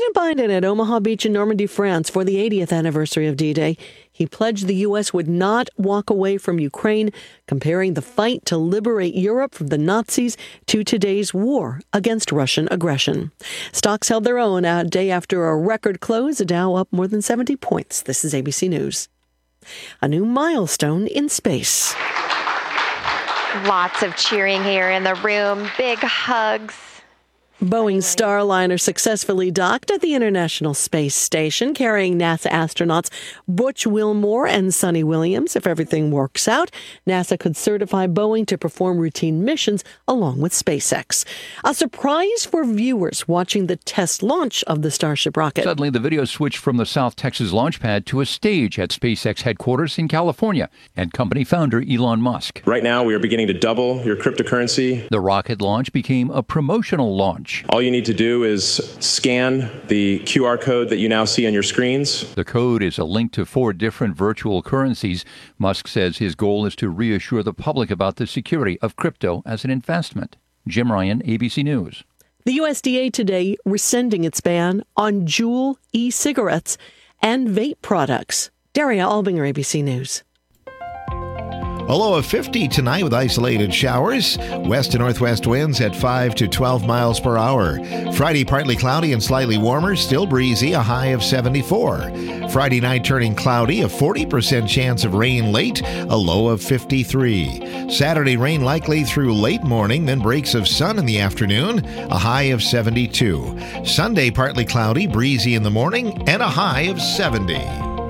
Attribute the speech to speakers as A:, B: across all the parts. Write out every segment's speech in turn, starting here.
A: President Biden at Omaha Beach in Normandy, France, for the 80th anniversary of D-Day. He pledged the U.S. would not walk away from Ukraine, comparing the fight to liberate Europe from the Nazis to today's war against Russian aggression. Stocks held their own a day after a record close, the Dow up more than 70 points. This is ABC News. A new milestone in space.
B: Lots of cheering here in the room. Big hugs.
A: Boeing's Starliner successfully docked at the International Space Station, carrying NASA astronauts Butch Wilmore and Suni Williams. If everything works out, NASA could certify Boeing to perform routine missions along with SpaceX. A surprise for viewers watching the test launch of the Starship rocket.
C: Suddenly, the video switched from the South Texas launch pad to a stage at SpaceX headquarters in California and company founder Elon Musk.
D: Right now, we are beginning to double your cryptocurrency.
C: The rocket launch became a promotional launch.
D: All you need to do is scan the QR code that you now see on your screens.
C: The code is a link to 4 different virtual currencies. Musk says his goal is to reassure the public about the security of crypto as an investment. Jim Ryan, ABC News.
A: The USDA today rescinding its ban on Juul e-cigarettes and vape products. Daria Albinger, ABC News.
E: A low of 50 tonight with isolated showers. West to northwest winds at 5 to 12 miles per hour. Friday, partly cloudy and slightly warmer, still breezy, a high of 74. Friday night turning cloudy, a 40% chance of rain late, a low of 53. Saturday, rain likely through late morning, then breaks of sun in the afternoon, a high of 72. Sunday, partly cloudy, breezy in the morning, and a high of 70.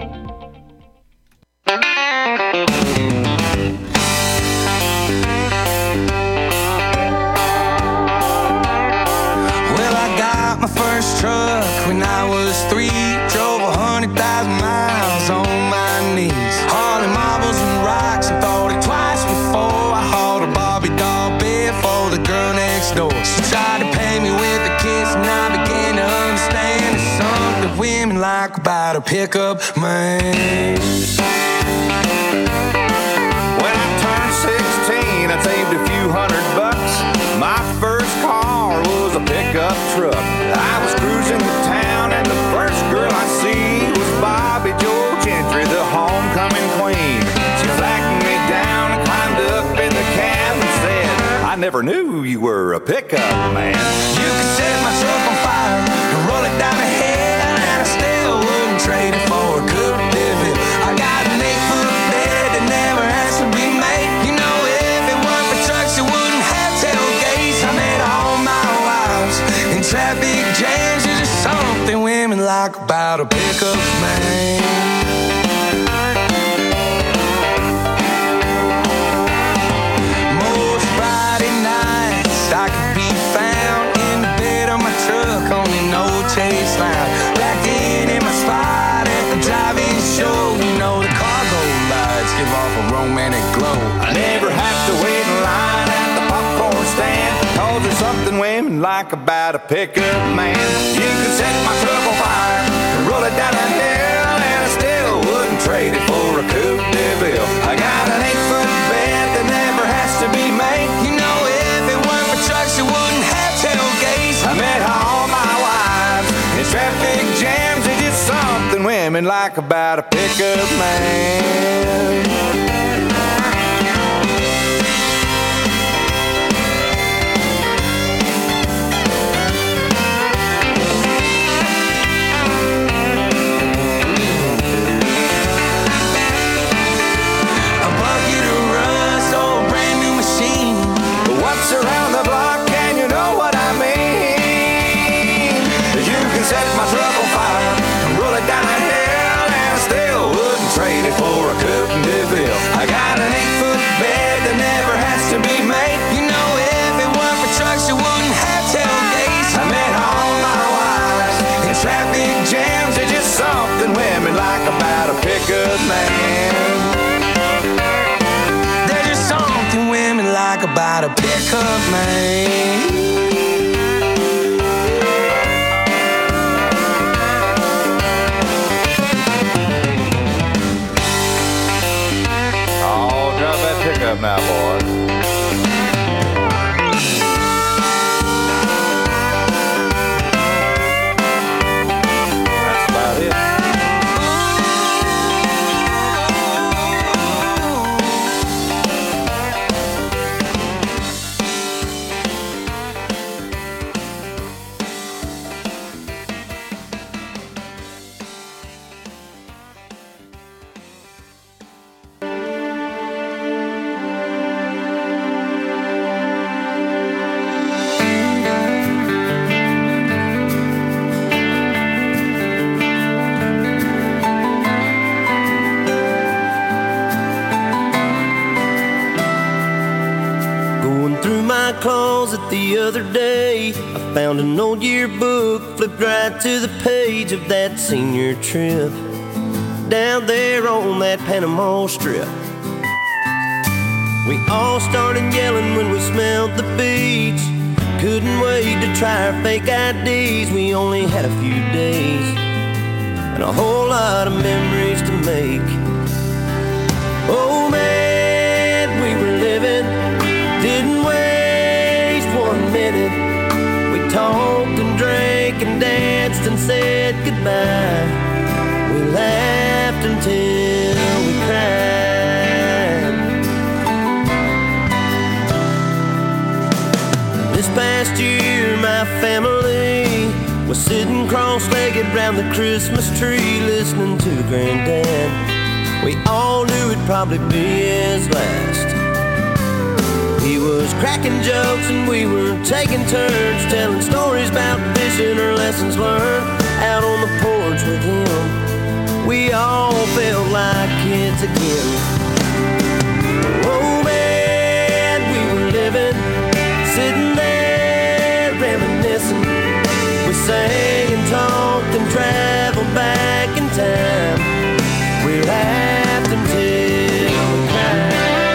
F: My first truck when I was 3, drove 100,000 miles on my knees, hauling marbles and rocks, and thought it twice before I hauled a Barbie doll bed for the girl next door. She tried to pay me with a kiss, and I began to understand there's something women like about a pickup man.
G: When I turned 16, I saved a few $100. My first car was a pickup truck. I was cruising the town, and the first girl I see was Bobby Joe Gentry, the homecoming queen. She flagged me down and climbed up in the cab and said, I never knew you were a pickup man.
F: You could set my truck on fire and roll it down the hill, and I still wouldn't trade it for a Coupe de Ville. I got an 8-foot bed that never has to be made. You know, if it weren't for trucks, it wouldn't have tailgates. I met all my wives in traffic jams. There's just something women like about a pickup man. Most Friday nights I could be found in the bed of my truck on an old Chase line, back in my spot at the drive-in show. You know the cargo lights give off a romantic glow.
G: I never have to wait in line at the popcorn stand, 'cause there's something women like about a pickup man. You can set my truck on fire and roll it down a hill, and I still wouldn't trade it for a Coupe de Ville. I got an 8-foot bed that never has to be made.
F: You know, if it weren't for trucks, it wouldn't have tailgates.
G: I met all my wives in traffic jams. There's just something women like about a pickup man. Around the block, and you know what I mean. You can set my truck on fire and roll it down a hill, and I still wouldn't trade it for a Coupe de Ville. I got an 8-foot bed that never has to be made.
F: You know, if it weren't for trucks, it wouldn't have tailgates.
G: I met all my wives in traffic jams. There's just something women like about a pickup man.
F: Like about a pickup man.
H: closet the other day, I found an old yearbook, flipped right to the page of that senior trip down there on that Panama Strip. We all started yelling when we smelled the beach. Couldn't wait to try our fake IDs. We only had a few days and a whole lot of memories to make. Oh man, we were living, didn't waste 1 minute. We talked and drank and danced and said goodbye. We laughed until we cried. This past year my family was sitting cross-legged round the Christmas tree listening to Granddad. We all knew it'd probably be his last. He was cracking jokes and we were taking turns telling stories about fishing or lessons learned out on the porch with him. We all felt like kids again. Oh man, we were living, sitting there reminiscing. We sang and talked and traveled back in time. We laughed until we cried.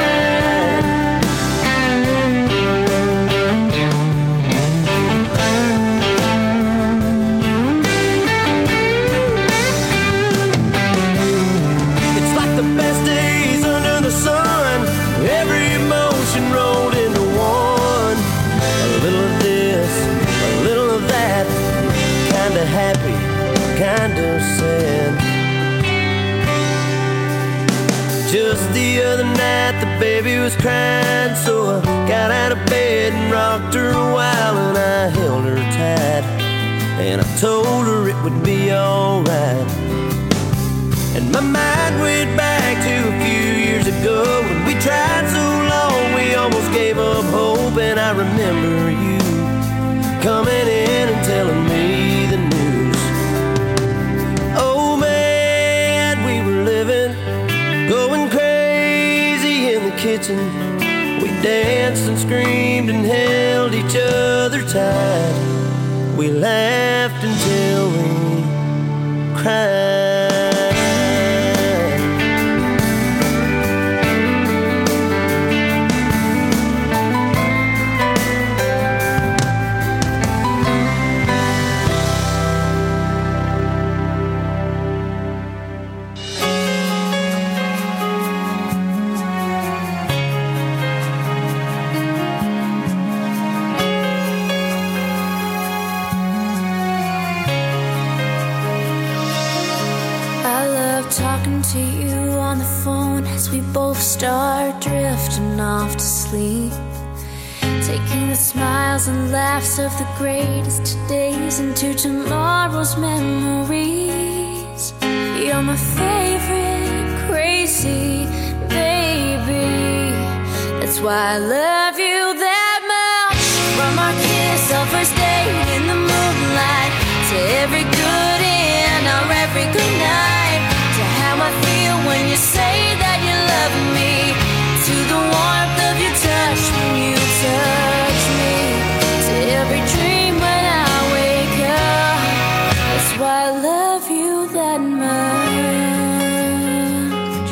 H: It's like the best days under the sun. Every emotion rolled into one. A little of this, a little of that. Kinda happy, kinda sad. Just the other night the baby was crying, so I got out of bed and rocked her a while, and I held her tight and I told her it would be alright. And my mind went back to a few years ago when we tried so long we almost gave up hope. And I remember you coming in and telling me the news. Oh man, we were living, going crazy in the kitchen. We danced and screamed and held each other tight. We laughed until we cried.
I: Talking to you on the phone as we both start drifting off to sleep, taking the smiles and laughs of the greatest days into tomorrow's memories. You're my favorite crazy baby. That's why I love you that much. From our kiss, our first date in the moonlight, to every good end or every good night, how I feel when you say that you love me, to the warmth of your touch when you touch me, to every dream when I wake up. That's why I love you that much.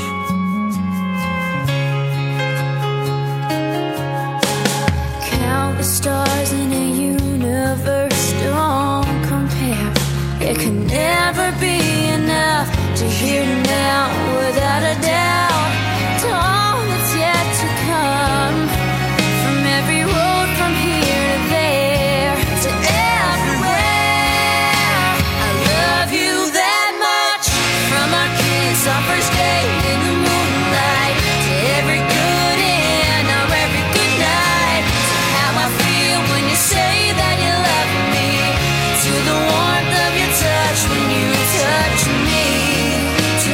I: Countless stars in a universe don't compare. It can never be enough to hear now without a doubt to all that's yet to come. From every road from here to there to everywhere, I love you that much. From our kiss, our first date in the moonlight, to every good end or every good night, to how I feel when you say that you love me, to the warmth of your touch when you touch me, to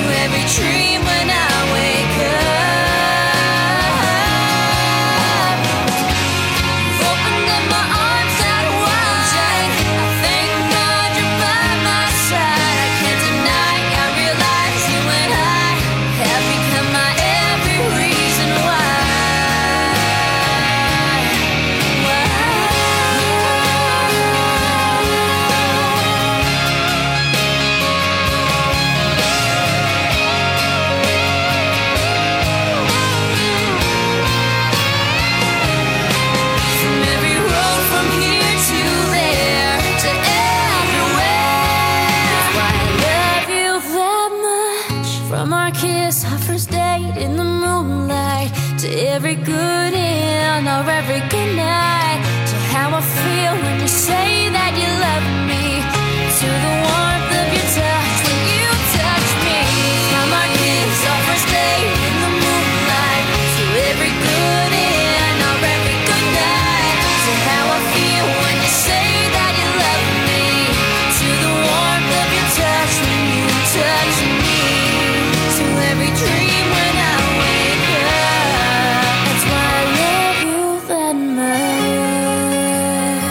I: our kiss, our first date in the moonlight, to every good in or every good night, to how I feel when you say that you love me, to the warmth of your touch when you touch me. From our kiss, our first date in the moonlight, to every good in or every good night, to how I feel when you say that you love me, to the warmth of your touch when you touch me, to every dream when I wake up. That's why I love you that much.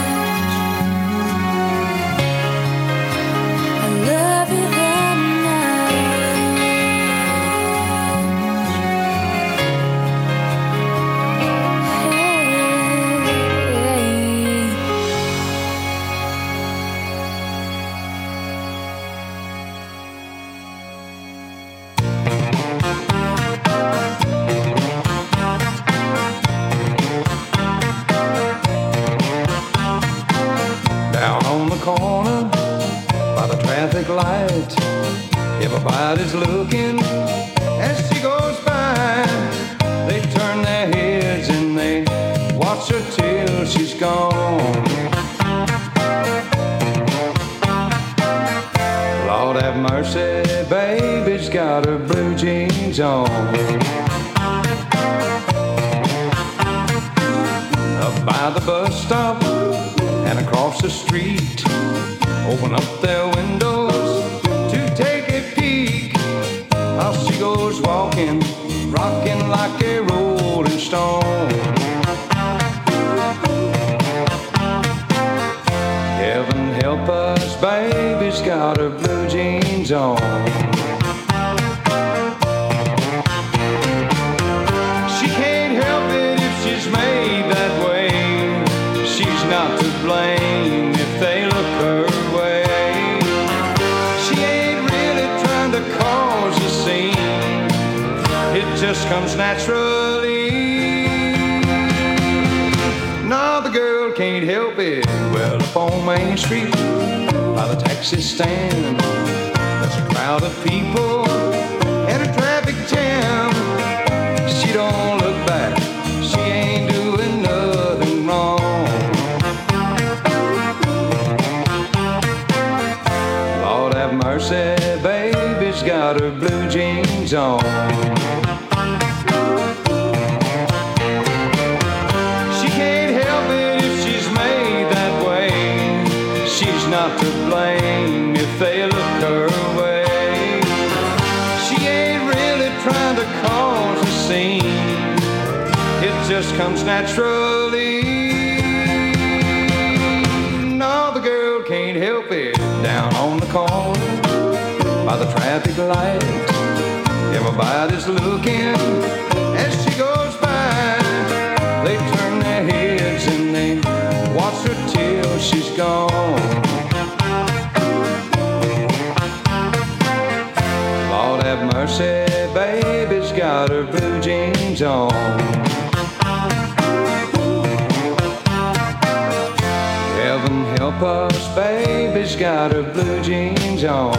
I: I love you that
F: Down on the corner by the traffic light, everybody's looking as she goes by. They turn their heads and they watch her till she's gone. Lord have mercy, baby's got her blue jeans on. Up by the bus stop and across the street, open up their windows to take a peek. How she goes walking, rocking like a rolling stone. Heaven help us, baby's got her blue jeans on. She can't help it if she's made that way. She's not to blame if they look her way. She ain't really trying to cause a scene, it just comes naturally. No, the girl can't help it. Well, up on Main Street by the taxi stand, there's a crowd of people and a traffic jam. She don't look back, she ain't doing nothing wrong. Lord have mercy, baby's got her blue jeans on. She can't help it if she's made that way. She's not to blame if they look her way. She ain't really trying to cause a scene, it just comes naturally. No, the girl can't help it. Down on the corner by the traffic light, everybody's looking as she goes by. They turn their heads and they watch her till she's gone. Lord have mercy, baby's got her blue jeans on. Heaven help us, baby's got her blue jeans on.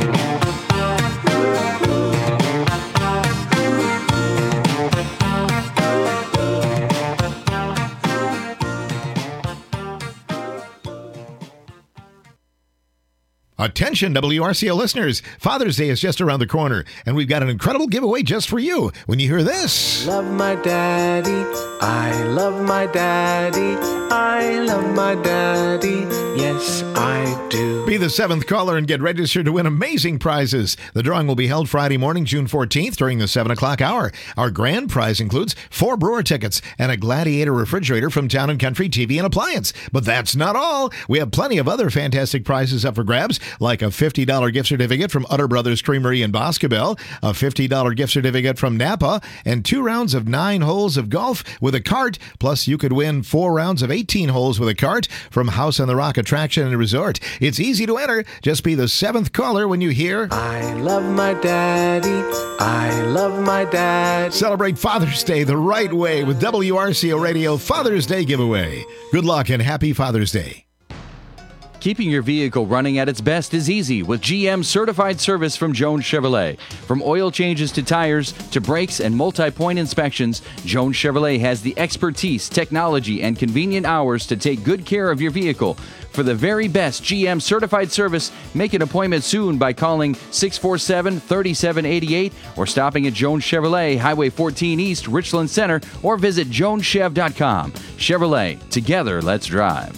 E: Attention, WRCO listeners. Father's Day is just around the corner, and we've got an incredible giveaway just for you when you hear this.
H: Love my daddy, I love my daddy, I love my daddy, yes I do.
E: Be the 7th caller and get registered to win amazing prizes. The drawing will be held Friday morning, June 14th during the 7 o'clock hour. Our grand prize includes 4 Brewer tickets and a Gladiator refrigerator from Town & Country TV and Appliance. But that's not all. We have plenty of other fantastic prizes up for grabs, like a $50 gift certificate from Utter Brothers Creamery in Boscobel, a $50 gift certificate from Napa, and 2 rounds of 9 holes of golf with a cart. Plus, you could win 4 rounds of 18 holes with a cart from House on the Rock Attraction and Resort. It's easy to enter. Just be the 7th caller when you hear
H: I love my daddy, I love my dad.
E: Celebrate Father's Day the right way with WRCO Radio Father's Day giveaway. Good luck and happy Father's Day.
J: Keeping your vehicle running at its best is easy with GM certified service from Jones Chevrolet. From oil changes to tires to brakes and multi-point inspections, Jones Chevrolet has the expertise, technology, and convenient hours to take good care of your vehicle. For the very best GM certified service, make an appointment soon by calling 647-3788 or stopping at Jones Chevrolet, Highway 14 East, Richland Center, or visit joneschev.com. Chevrolet, together, let's drive.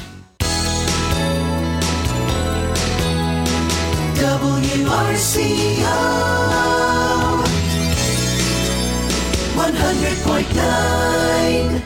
K: WRCO 100.9.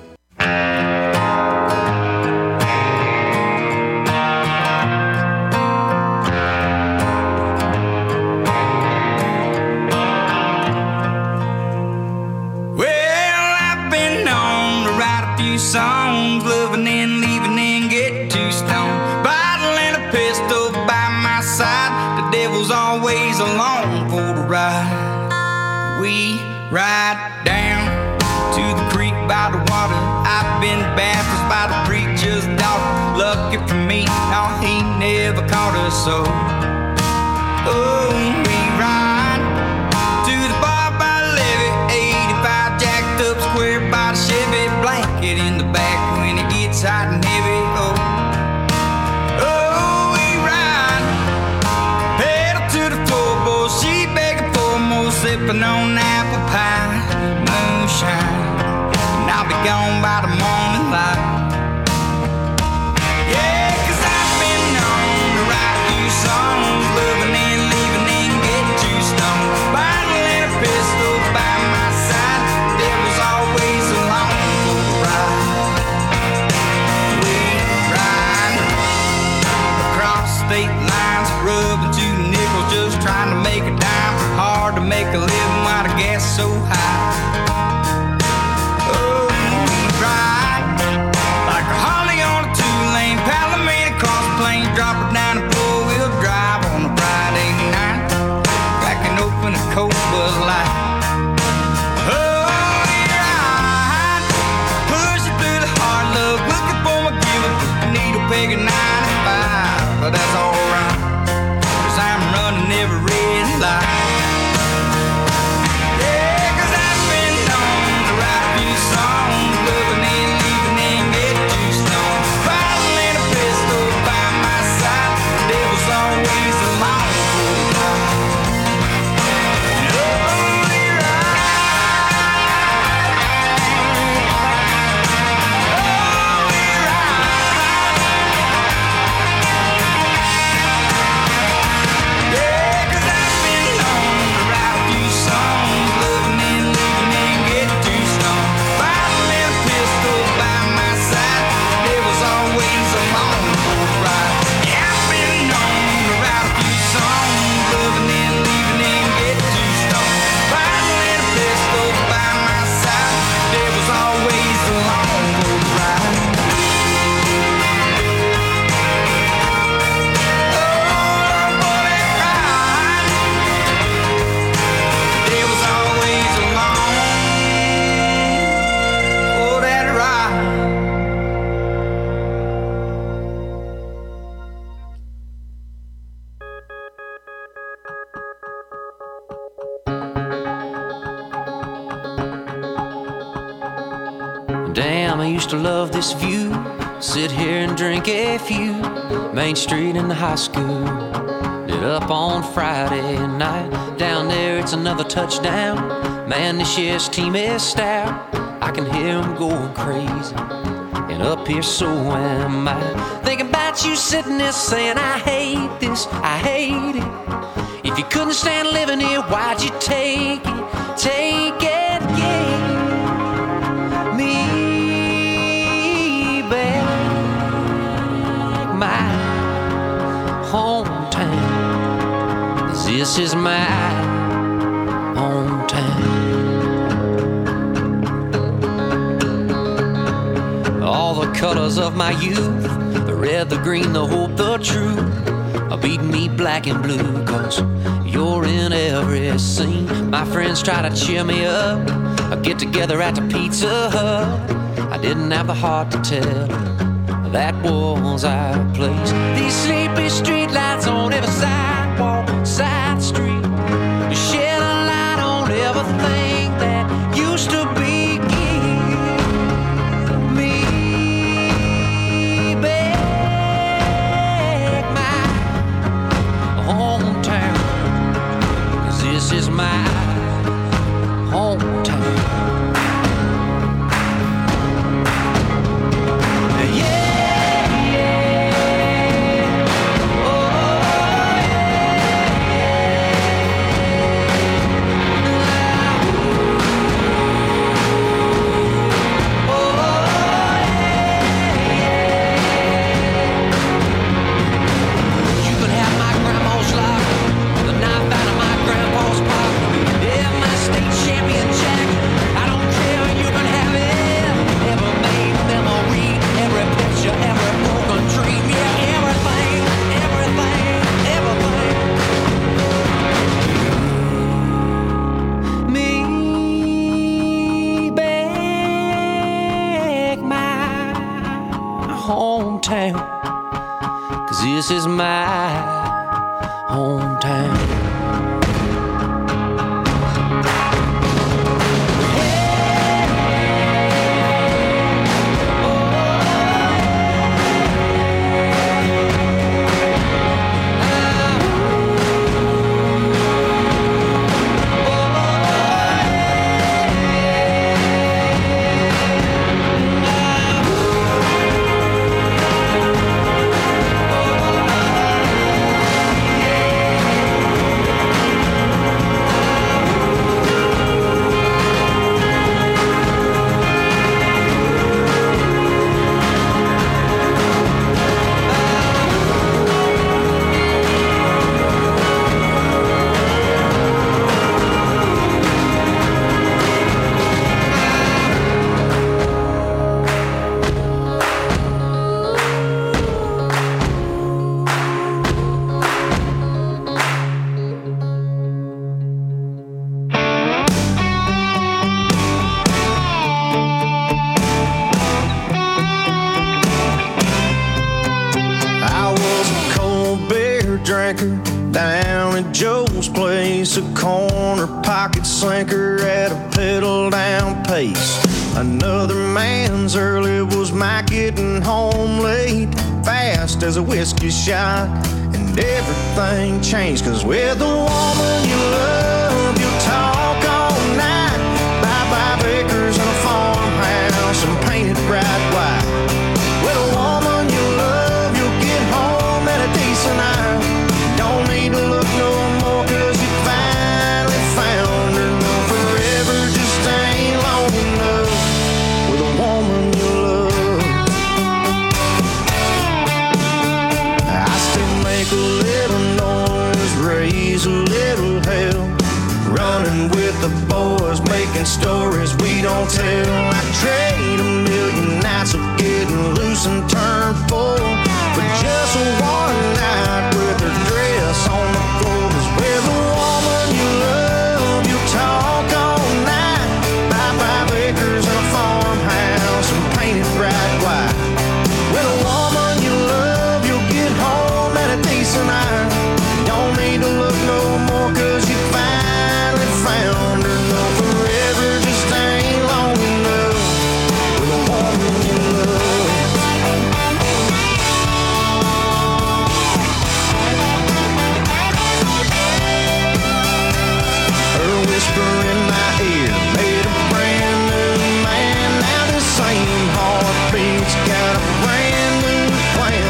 F: Songs, loving and leaving and get too stoned. Bottle and a pistol by my side. The devil's always along for the ride. We ride down to the creek by the water. I've been baptized by the preacher's daughter. Lucky for me, no, he never caught us so. Oh, we ride to the bar by the levee. 85 jacked up square by the Chevy. Blanket in the back when it gets hot and heavy. Oh, we ride. Pedal to the floorboard. She begging for more, sipping on apple pie, moonshine. And I'll be gone by the morning light. Yeah, 'cause I've been known to write a few songs, loving and leaving and get too stoned. Bottle and a pistol by my side. There was always along. State lines, rubbing 2 nickels, just trying to make a dime. Hard to make a living while the gas is so high. Oh, we ride like a Harley on a 2-lane, Palomino across the plains, drop it down and 4-wheel drive on a Friday night, cracking open a cold Bud Light. Oh, we ride, pushing through the hard luck, looking for my giver, needle pegging 95. But that's alright, 'cause I'm running every red light. Yeah, 'cause I've been known to write a few songs, loving and leaving and get too stoned. Bottle and a pistol by my side, there was always a long ride. Oh, we ride. Oh, we ride.
L: Damn, I used to love this view. Sit here and drink a few. Main Street in the high school. Lit up on Friday night. Down there it's another touchdown. Man, this year's team is stout. I can hear them going crazy. And up here so am I. Thinking about you sitting there saying I hate this, I hate it. If you couldn't stand living here, why'd you take it? Take it, yeah. Me back, my hometown. 'Cause this is my hometown. All the colors of my youth, the red, the green, the hope, the truth, are beating me black and blue. 'Cause you're in every scene. My friends try to cheer me up. I get together at the Pizza Hut. I didn't have the heart to tell her that was our place. These sleepy street lights on every sidewalk, side street, shed a light on everything that used to be. Give me back my hometown, 'cause this is my hometown. Hometown, 'cause this is my hometown.
H: Down at Joe's place, a corner pocket slinker at a pedal down pace. Another man's early was my getting home late, fast as a whiskey shot, and everything changed. 'Cause with the woman you love, you'll talk all night. Buy 5 acres and a farmhouse and paint it bright white. With a woman you love, you'll get home at a decent hour. Don't need to look no more, 'cause you finally found her. No, forever just ain't long enough with a woman you love. I still make a little noise, raise a little hell, running with the boys, making stories we don't tell. I trade a million nights of getting loose and turn full for just one night with her dress on the floor. 'Cause with a woman you love, you talk all night. Buy 5 acres and a farmhouse and paint it bright white. With a woman you love, you'll get home at a decent hour. Don't need to look no more, 'cause you finally found her. No, forever just ain't long enough with a woman you love. Her whisper in my ear made a brand new man. Now the same heartbeat's got a brand new plan.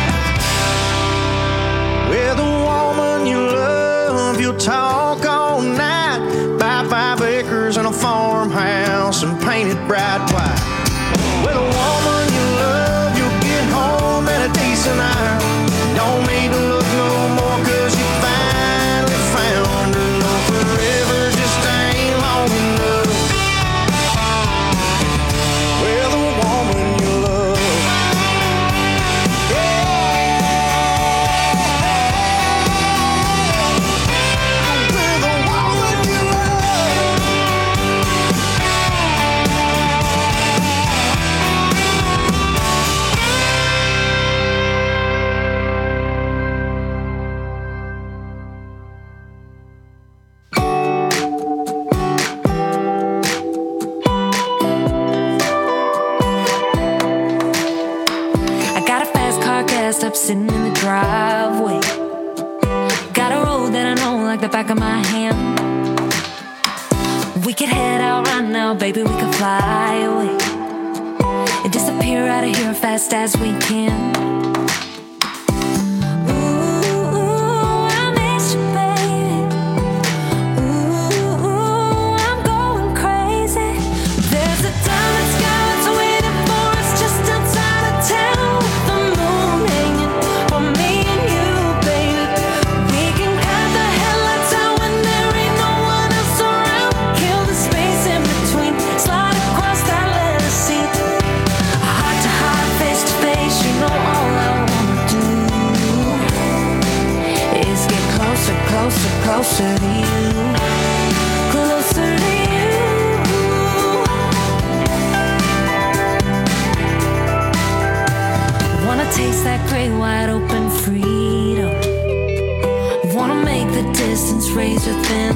H: With a woman you love, you'll talk all night. Buy 5 acres and a farmhouse and paint it bright white. With a woman you love, you'll get home at a decent hour. Don't need to look no more, 'cause you finally found her. No, forever just ain't long enough with a woman you love. With a woman you love.
I: Got a road that I know like the back of my hand. We could head out right now, baby, we could fly away and disappear out of here fast as we can. Ooh, I miss you, baby. Ooh, I'm going crazy. There's a diamond sky that's waiting for us just outside of town, with the moon hanging for me and you, baby. We can cut the headlights out when there ain't no one else around. Kill the space in between, slide across that letter C. Heart to heart, face to face, you know all I wanna do is get closer, closer, closer to you. Closer to you. Wanna taste that great wide open freedom. Wanna make the distance razor thin.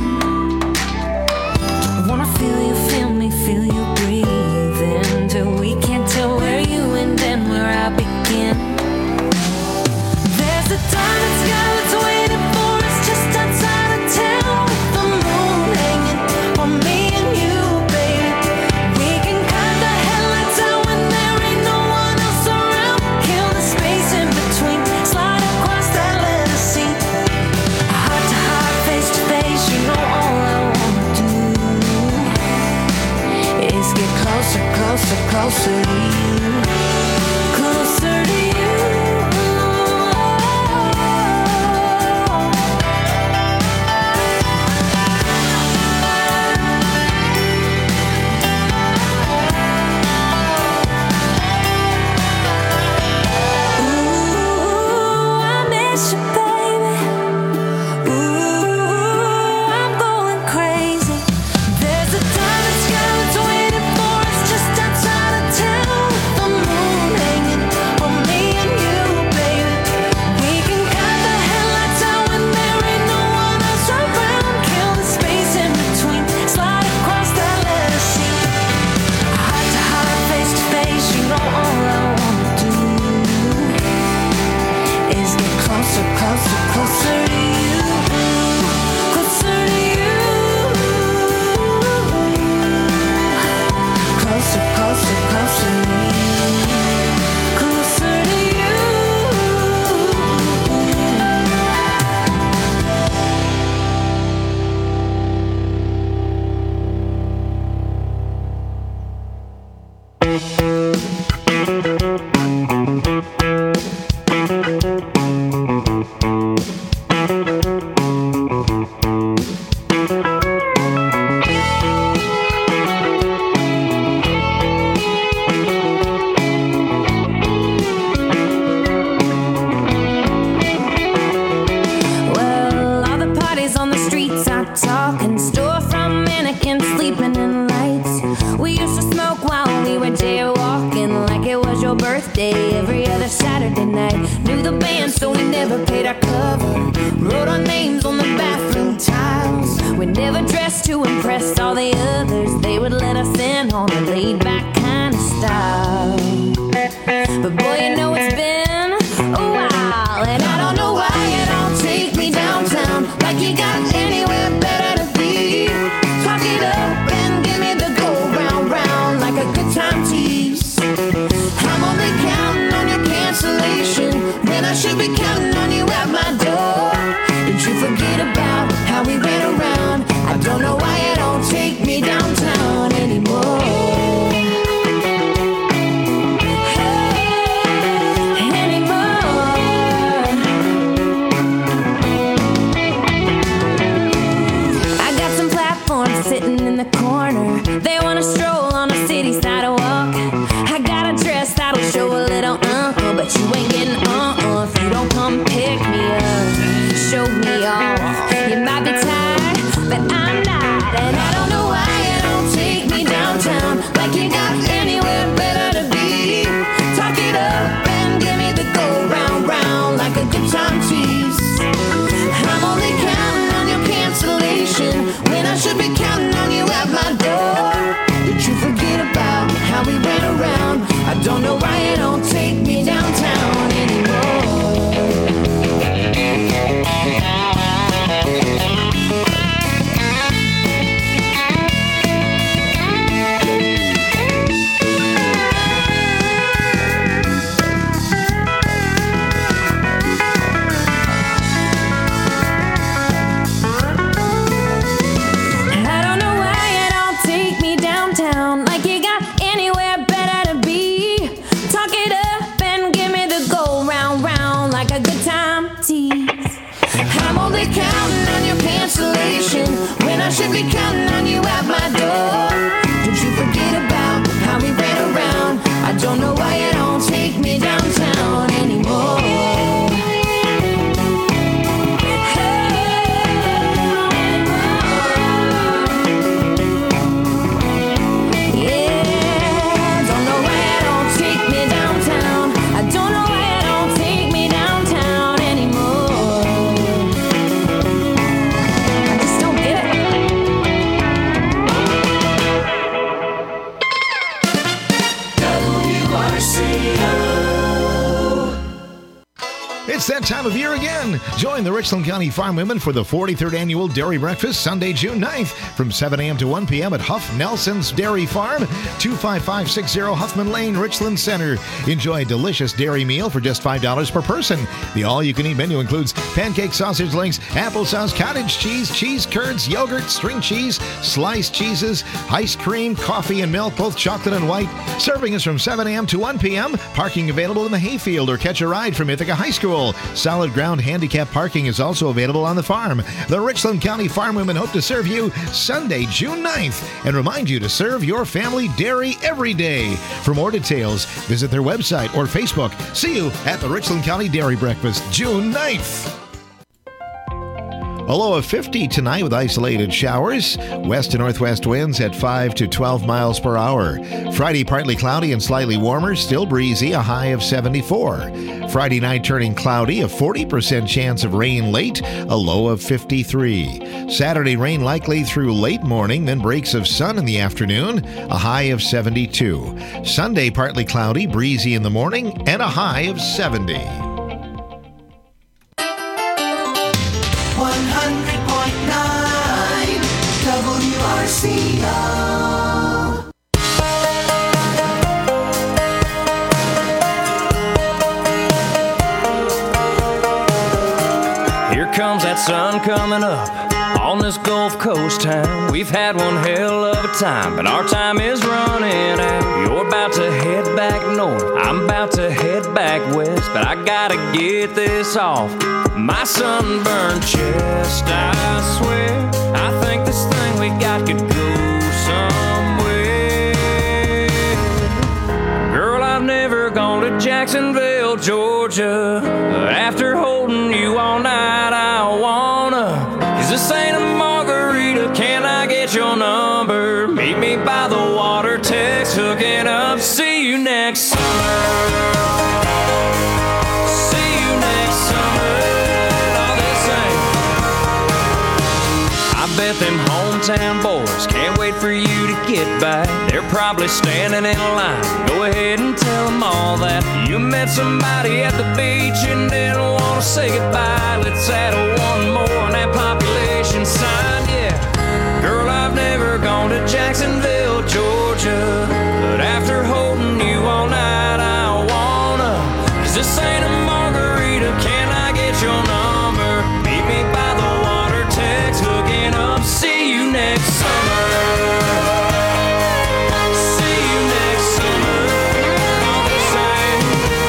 I: Wanna feel you, feel me, feel you breathing, till we can't tell where you end and where I begin. There's a diamond sky that's waiting for us just outside of town, with the moon hanging for me and you, baby. We can cut the headlights out when there ain't no one else around. Kill the space in between, slide across that letter C. Heart to heart, face to face, you know all I wanna do is get closer, closer, closer to you. Closer to you. Ooh, I miss you, baby. Ooh, I'm going crazy. There's a diamond sky that's waiting for us just outside of town, with the moon hanging for me and you, baby. We can cut the headlights out when there ain't no one else around. Kill the space in between, slide across that letter C. Heart to heart, face to face, you know all I wanna do is get closer, closer, closer to you. Closer to you. Closer, closer, closer to you. Closer to you. Well, all the parties on the streets are talking, storefront mannequins sleeping in lights. We used to smoke while we were jaywalking, like it was your birthday every other Saturday night. Knew the band, so we never paid our cover. Wrote our names on the bathroom tiles. We never dressed to impress all the others. They would let us in on a laid-back kind of style. But boy, you know it's been a while, and I don't know why you don't take me downtown, like you got anywhere better to be. Talk it up and give me the go round, round, like a good time tease. I'm only counting on your cancellation when I should be counting on you at my door. Did you forget about how we ran around? I don't know why you don't take me downtown anymore. Sitting in the corner, they wanna stroll on a city sidewalk. I got a dress that'll show a little but you ain't getting if you don't come pick me up, show me off. You might be tired, but I'm not, and I don't know why you don't take me downtown, like you got anywhere better to be. Talk it up and give me the go round, round, like a good time tease. I'm only counting on your cancellation when I should be counting on you at my door. Did you forget about how we ran around? I don't know why you don't take me downtown anymore.
K: Probably counting on your cancellation when I should be counting on you at my door. Did you forget about how we ran around? I don't know why you don't take me downtown anymore.
E: It's that time of year again. Join the Richland County Farm Women for the 43rd Annual Dairy Breakfast, Sunday, June 9th, from 7 a.m. to 1 p.m. at Huff Nelson's Dairy Farm, 25560 Huffman Lane, Richland Center. Enjoy a delicious dairy meal for just $5 per person. The all-you-can-eat menu includes pancake sausage links, applesauce, cottage cheese, cheese curds, yogurt, string cheese, sliced cheeses, ice cream, coffee, and milk, both chocolate and white. Serving is from 7 a.m. to 1 p.m. Parking available in the hayfield or catch a ride from Ithaca High School. Solid ground handicap parking is also available on the farm. The Richland County Farm Women hope to serve you Sunday, June 9th, and remind you to serve your family dairy every day. For more details, visit their website or Facebook. See you at the Richland County Dairy Breakfast, June 9th. A low of 50 tonight with isolated showers. West to northwest winds at 5 to 12 miles per hour. Friday, partly cloudy and slightly warmer, still breezy, a high of 74. Friday night turning cloudy, a 40% chance of rain late, a low of 53. Saturday, rain likely through late morning, then breaks of sun in the afternoon, a high of 72. Sunday, partly cloudy, breezy in the morning, and a high of 70.
K: 100.9 WRCO.
F: Here comes that sun coming up on this Gulf Coast town. We've had one hell of a time, but our time is running out. You're about to head back north, I'm about to head back west, but I gotta get this off my sunburned chest. I swear, I think this thing we got could go somewhere. Girl, I've never gone to Jacksonville, Georgia. After holding you all night, I wanna. 'Cause this ain't a margarita, can I get your number? Meet me by the water, text hooking up. See you next summer. See you next summer. I bet them hometown boys can't wait for you to get back. They're probably standing in line. Go ahead and tell them all that you met somebody at the beach and didn't want to say goodbye. Let's add one more on that population sign, yeah. Girl, I've never gone to Jacksonville, Georgia, but after holding you all night, I wanna. 'Cause this ain't a margarita, can I get your number? Meet me by the water, text hooking up. See you next summer. See you next summer. All the same.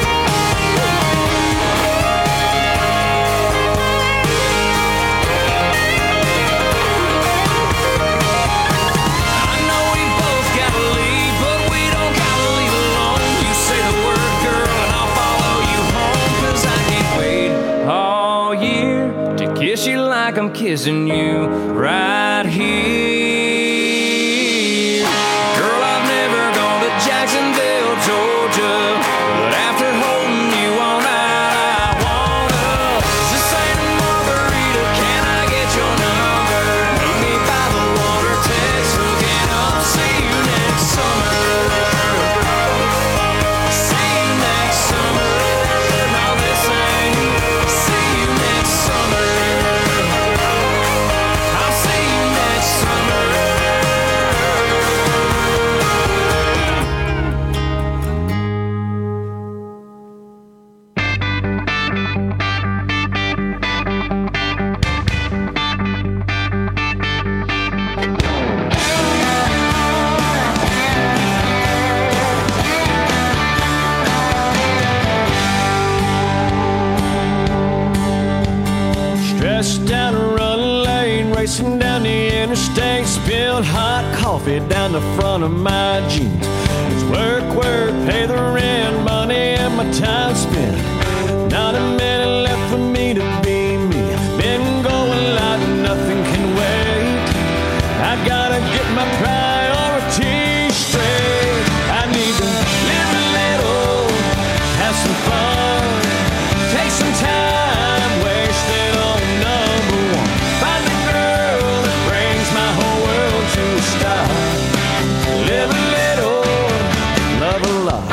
F: I know we both gotta leave, but we don't gotta leave alone. You say the word, girl, and I'll follow you home. 'Cause I can't wait all year to kiss you like I'm kissing you right here. Girl, I've never gone to Jacksonville, Georgia, but after holding you all night, I wanna. 'Cause this ain't a margarita, can I get your number? Meet me by the water, text hooking up. See you next summer. See you next summer. All the same. See you next summer. I'll see you next summer.
M: down a run lane, racing down the interstate, spilled hot coffee down the front of my jeans. It's work, pay the rent, money and my time spent. Not a minute left for me to be me. Been going like nothing can wait. I gotta get my priorities straight. I need to live a little, have some fun, take some time, wasted on number one. Find the girl that brings my whole world to a stop. Live a little, love a lot.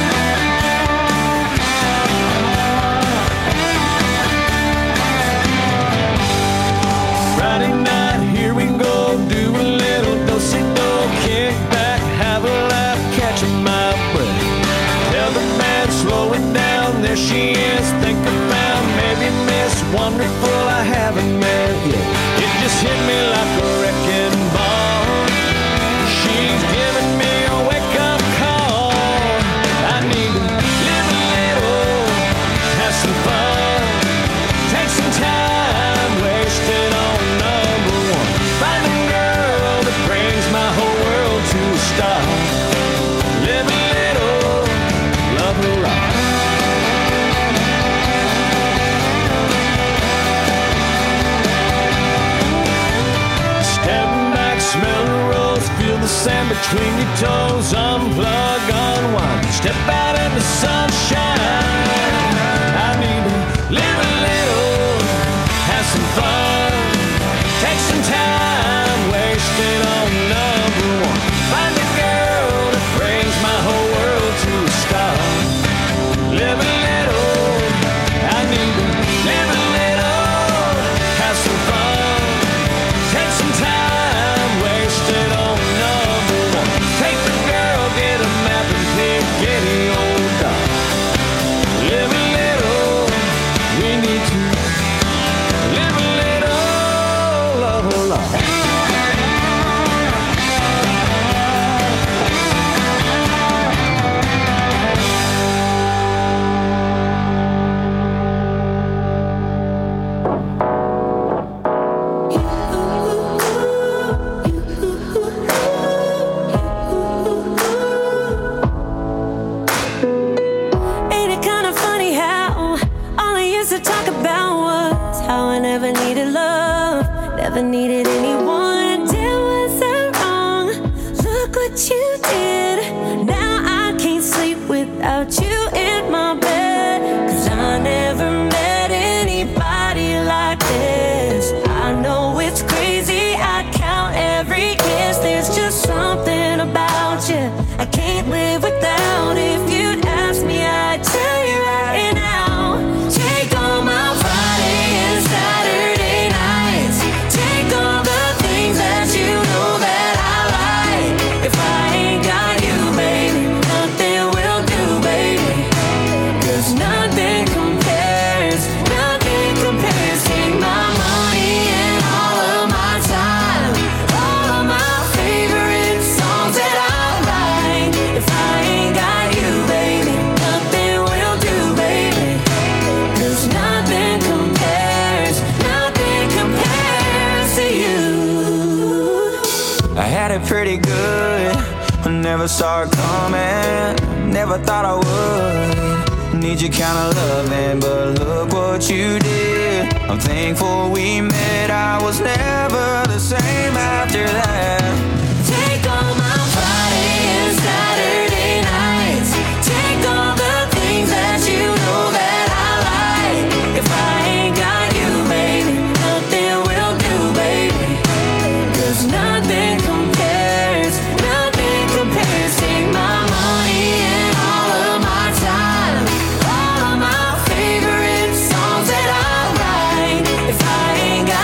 M: Friday night, here we go, do a little do-si-do, kick back, have a laugh, catch my breath. Tell the band, slow it down, there she is, think about maybe Miss Wonderful I haven't met yet. It just hit me like a wrecking ball. She's giving me a wake-up call. I need to live a little, have some fun, take some time, wasted on number one. Find a girl that brings my whole world to a stop. Live a little, love a lot. Stepping back, smell the rose, feel the sand between your toes. Unplug, unwind, step out in the sunshine. I need to live a little, have some fun, take some time, wasted on number one. Find a girl that brings my whole world to a stop. Live a little, I need to live a little, have some fun, take some time, wasted on number one. Take the girl, get a map and pick any old dog. Live a little, we need to live a little, love a lot.
I: Ain't it kind of funny how all I used to talk about was how I never needed love, never needed anyone. Damn, was I wrong? Look what you did. Now I can't sleep without you in my bed, 'cause I never met anybody like this. I know it's crazy, I count every kiss. There's just something about you I can't live without. If you'd ask me, I'd tell you right now. Take all my Friday and Saturday nights. Take all the things that you know that I like. If I ain't got you, baby, nothing will do, baby. 'Cause nothing compares, nothing compares. Take my money and all of my time, all of my favorite songs that I write. If I ain't got you, baby, nothing will do, baby. 'Cause nothing compares to you.
F: I had it pretty good, I never saw it coming, never thought I would need your kind of loving, but look what you did. I'm thankful we met, I was never the same after that.
I: Take all my Friday and Saturday nights. Take all the things that you know that I like. If I ain't got you, baby, nothing will do, baby. 'Cause nothing compares, nothing compares. Take my money and all of my time, all of my favorite songs that I write. If I ain't got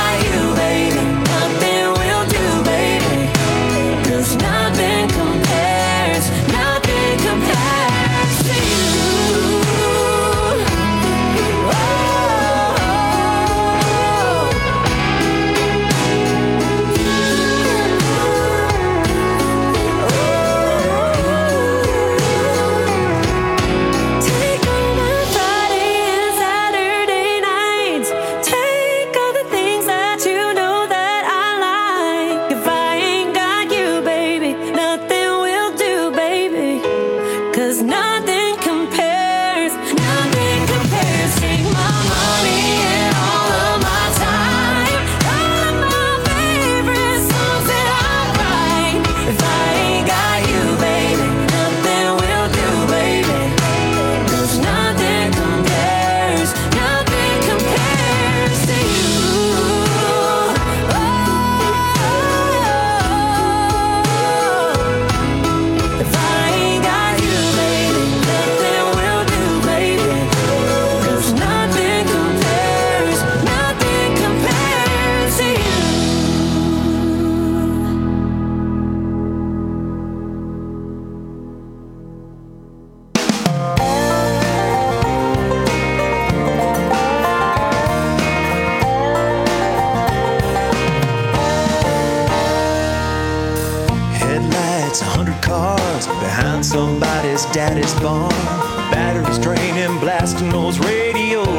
N: daddy's barn. Batteries draining, blasting those radios.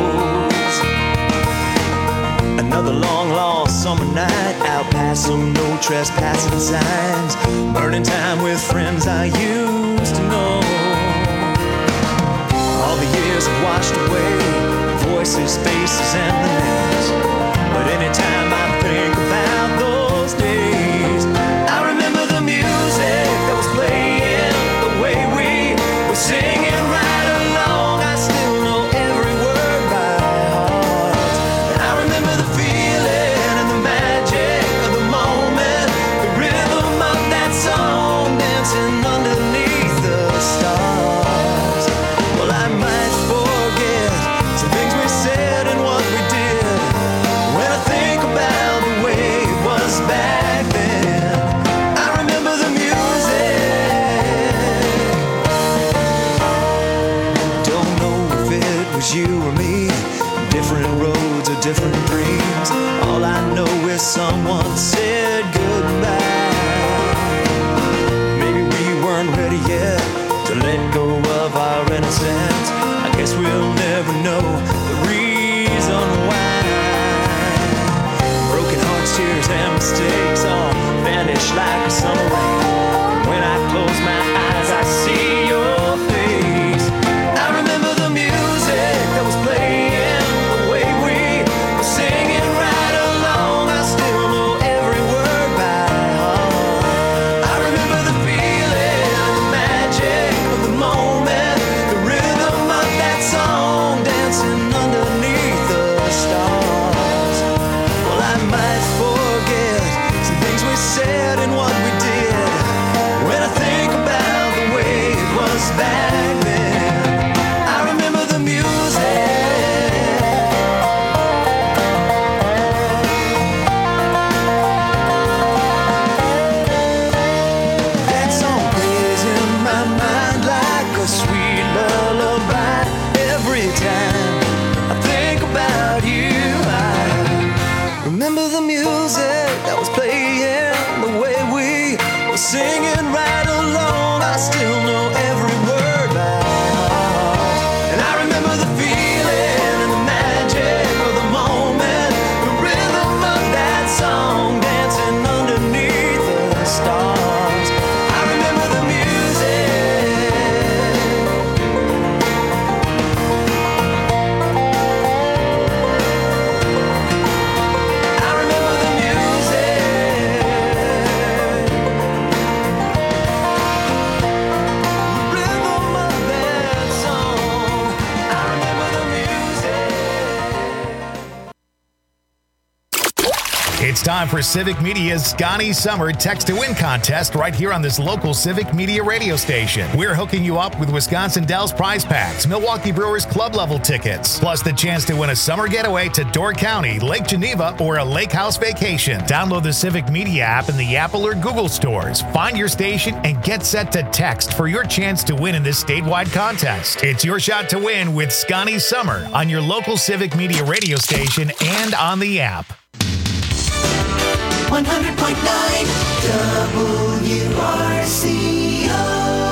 N: Another long lost summer night, out past some no trespassing signs. Burning time with friends I used to know. All the years have washed away, voices, faces, and the names. But anytime I think about those days, I remember the music that was playing, the way we were singing right along. I still know every word by heart. And I remember the feeling and the magic of the moment, the rhythm of that song dancing underneath the stars. Well, I might forget some things we said and what we did when I think about the way it was back then. I remember the music. Don't know if it was you or me, different roads or different dreams. All I know is someone said goodbye. Maybe we weren't ready yet to let go of our innocence. I guess we'll never know the reason why. Broken hearts, tears, and mistakes all vanish like a summer rain. When I close my eyes, I see your face. I remember the music that was playing, the way we were singing right along. I still know every word by heart. I remember the feeling and the magic of the moment, the rhythm of that song dancing underneath the stars. Well, I might forget some things we said and what we did when I think about the way it was back then. I remember the music. That song plays in my mind like a sweet lullaby. Every time I think about you, I remember the music that was playing, the way we were singing right along. I still know every word by heart. And I remember the feeling and the magic of the moment, the rhythm of that song dancing underneath the stars. I remember the music. I remember the music. The rhythm of that song. I remember the music.
O: It's time for Civic Media's Scotty Summer Text to Win contest right here on this local Civic Media radio station. We're hooking you up with Wisconsin Dells prize packs, Milwaukee Brewers club level tickets, plus the chance to win a summer getaway to Door County, Lake Geneva, or a lake house vacation. Download the Civic Media app in the Apple or Google stores. Find your station and get set to text for your chance to win in this statewide contest. It's your shot to win with Scotty Summer on your local Civic Media radio station and on the app.
K: 100.9 WRCO.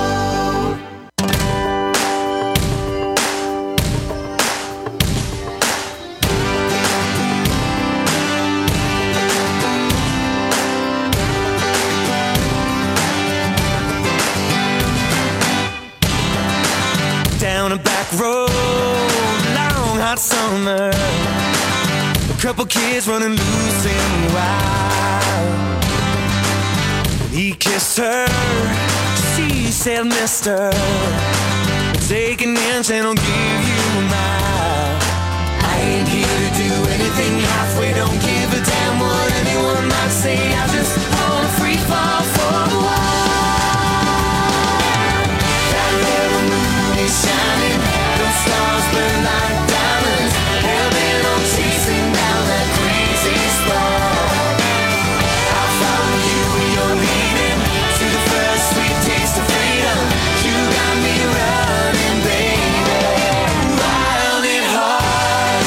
N: Down a back road, long hot summer. A couple kids running loose and wild. He kissed her, she said, mister, take an inch and I'll give you a mile. I ain't here to do anything halfway, don't give a damn what anyone might say. I just wanna free fall for a while. That little moon is shining, those stars burn like diamonds. Hell bent on chasing down that crazy spark. I'll follow you where you're leading to the first sweet taste of freedom. You got me running, baby, wild and hard.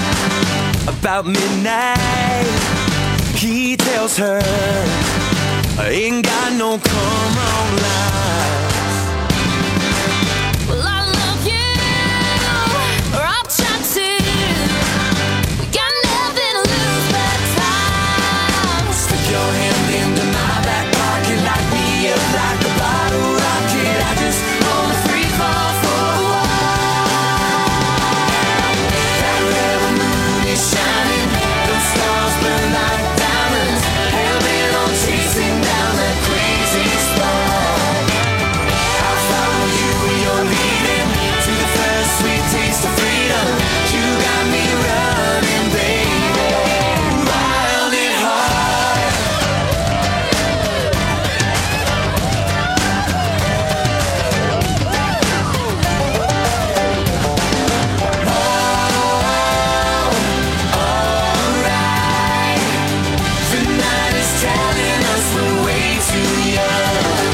N: About midnight, he tells her
F: I ain't got no come wrong life.
I: Well, I love you, or I'll try to. We got nothing to lose but time.
F: Stick your hand into my back pocket, lock me up like a bottle rocket. I just wanna free fall for a while. That rebel moon is shining, those stars burn like diamonds. Hell bent on chasing down that crazy spot. I'll follow you where you're leading to the first sweet taste of freedom. You got me running, baby, wild and hard. Alright, the night is telling us we're way too young.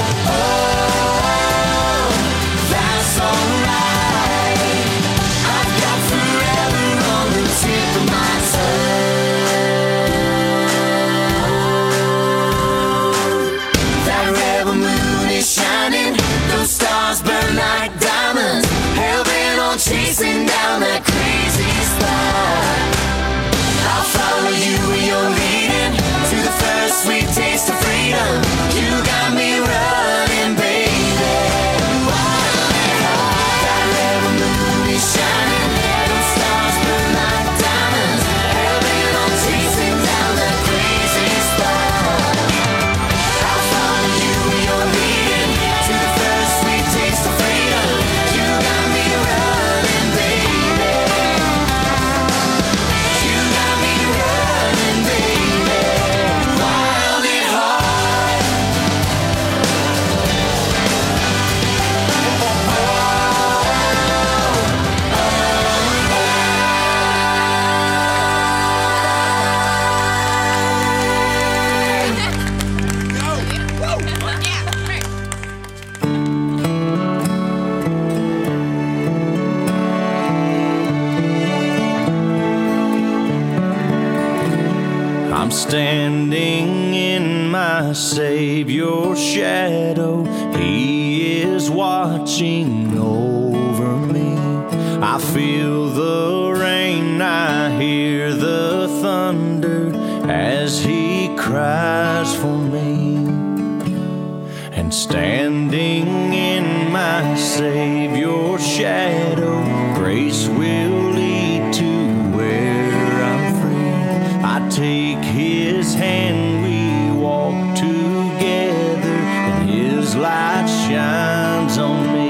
F: Oh, that's alright. I've got forever on the tip of my tongue. That rebel moon is shining, those stars burn like diamonds. Hell bent on chasing down that crazy spot. I'll follow you where you're leading to the first sweet taste of freedom. You got me running, baby, wild and hard. That rebel moon is shining, those stars burn like diamonds. Hell bent on chasing down that crazy spot. I'll follow you where you're leading to the first sweet taste of freedom. You got me running, baby. You got me running, baby, wild and hard.
H: I'm standing in my Savior's shadow. He is watching over me. I feel the rain, I hear the thunder as He cries for me. And standing in my Savior's shadow, grace will lead to where I'm free. I take His hand, we walk together, and His light shines on me.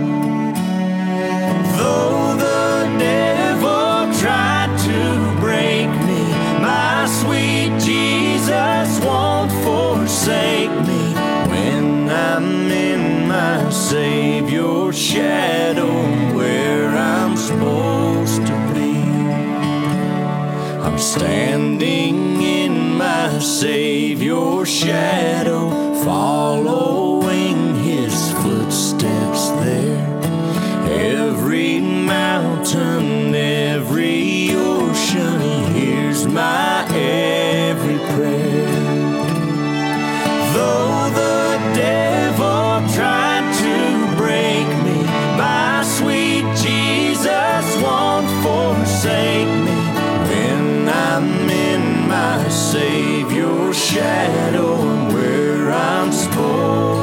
H: Though the devil tried to break me, my sweet Jesus won't forsake me. When I'm in my Savior's shadow, where I'm supposed to be, I'm standing in my Savior's shadow, following His footsteps there. Every mountain, every ocean, He hears my every prayer. Though the devil tried to break me, my sweet Jesus won't forsake me. When I'm in my Savior's shadow, and where I'm supposed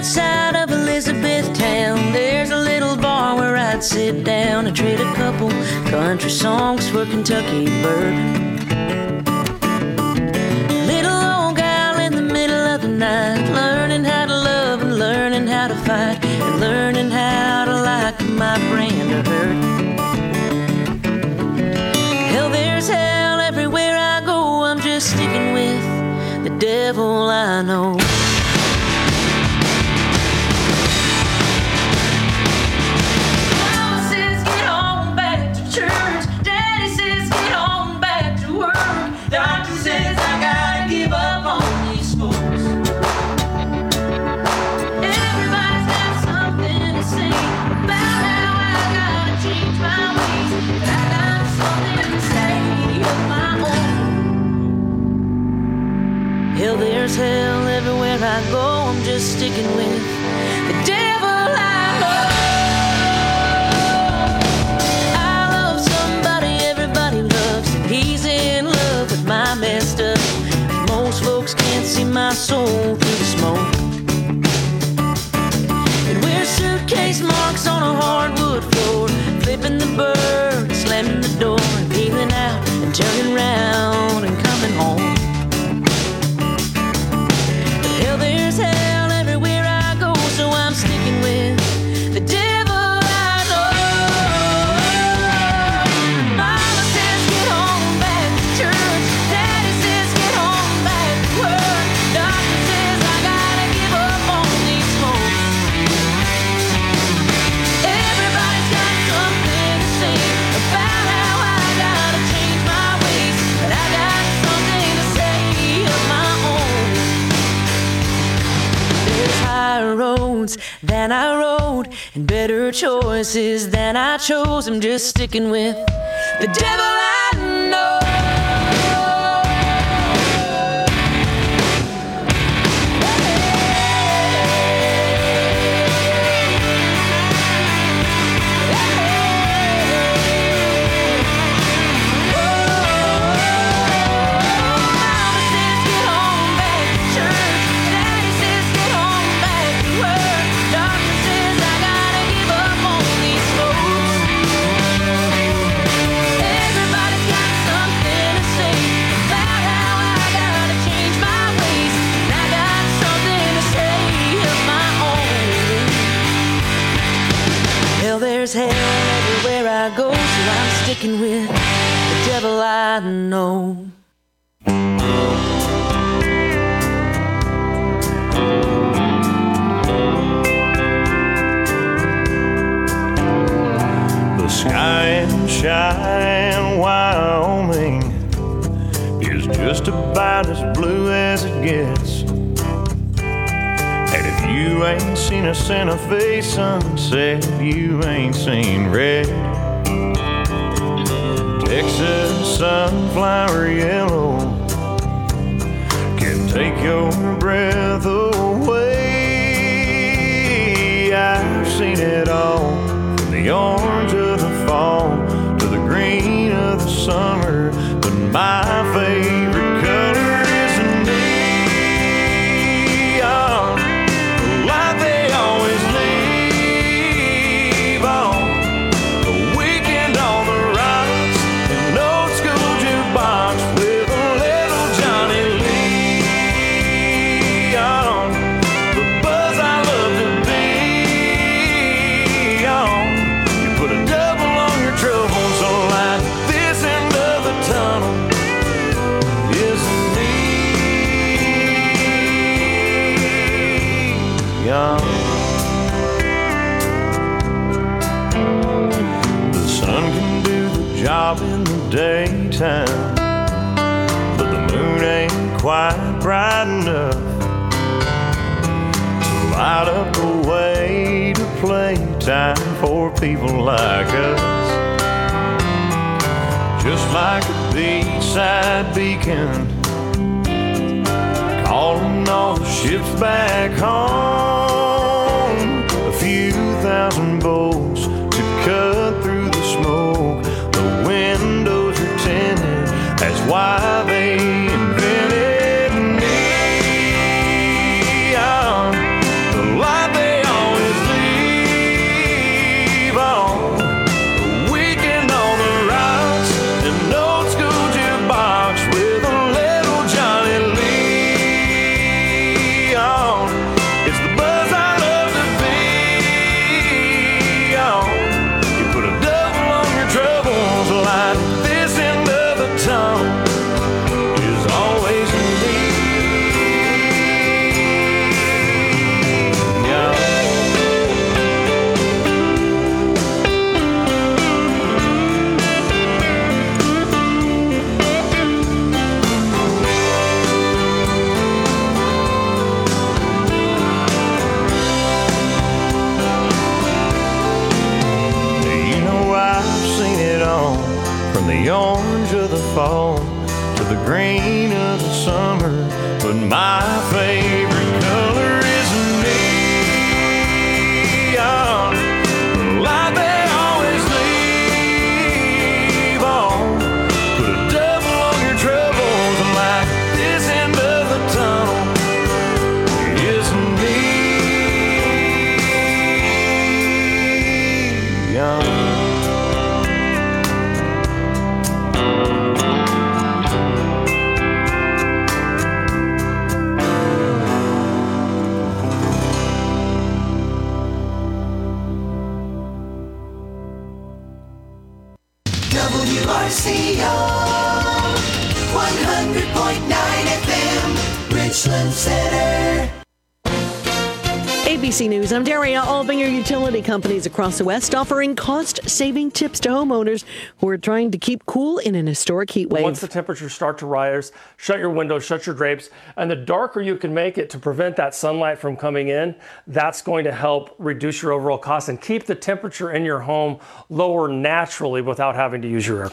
H: outside of Elizabethtown, there's a little bar where I'd sit down and trade a couple country songs for Kentucky bourbon. Little old gal in the middle of the night, learning how to love and learning how to fight, and learning how to like my brand of hurt. Hell, there's hell everywhere I go. I'm just sticking with the devil I know. Mama says get on back to church. Daddy says get on back to work. Doctor says I gotta give up on these sports. Everybody's got something to say about how I gotta change my ways, but I got something to say of my own. Hell, there's hell everywhere I go. I'm just sticking with the devil I know. I love somebody everybody loves, and he's in love with my messed up. Most folks can't see my soul through the smoke. And we're suitcase marks on a hardwood floor, flipping the bird, slamming the door, and peeling out and turning around and coming home. Hell, there's hell everywhere I go, so I'm sticking with the devil I know. Mama says get on back to church. Daddy says get on back to work. Doctor says I gotta give up on these smokes. Everybody's got something to say about how I gotta change my ways, but I got something to say of my own. There's higher roads than I rode, and better choices than I chose. I'm just sticking with the devil I know. There's hell everywhere I go, so I'm sticking with the devil I know.
M: The sky in Cheyenne, Wyoming is just about as blue as it gets. And if you ain't seen a Santa Fe sunset, you ain't seen red. Texas sunflower yellow can take your breath away. I've seen it all, from the orange of the fall to the green of the summer, but my favorite color is the neon. Like they always leave on a weekend on the rocks, an old school jukebox with a little Johnny Leon. The buzz I love to be on. You put a double on your trouble, so like this end of the tunnel is neon. The sun can do the job in the daytime, but the moon ain't quite bright enough to light up the way to playtime for people like us. Just like a beachside beacon, calling all the ships back home. A few thousand boats to cut through the smoke. The windows are tinted, that's why they invented neon. The light rain of the summer, but my favorite color is neon. Like they always leave on. Put a double on your troubles, and like this end of the tunnel is neon.
K: WRCO 100.9 FM, Richland Center.
A: ABC News, I'm Daria. Albinger utility companies across the West offering cost-saving tips to homeowners who are trying to keep cool in an historic heat wave.
P: Once the temperatures start to rise, shut your windows, shut your drapes, and the darker you can make it to prevent that sunlight from coming in, that's going to help reduce your overall cost and keep the temperature in your home lower naturally without having to use your air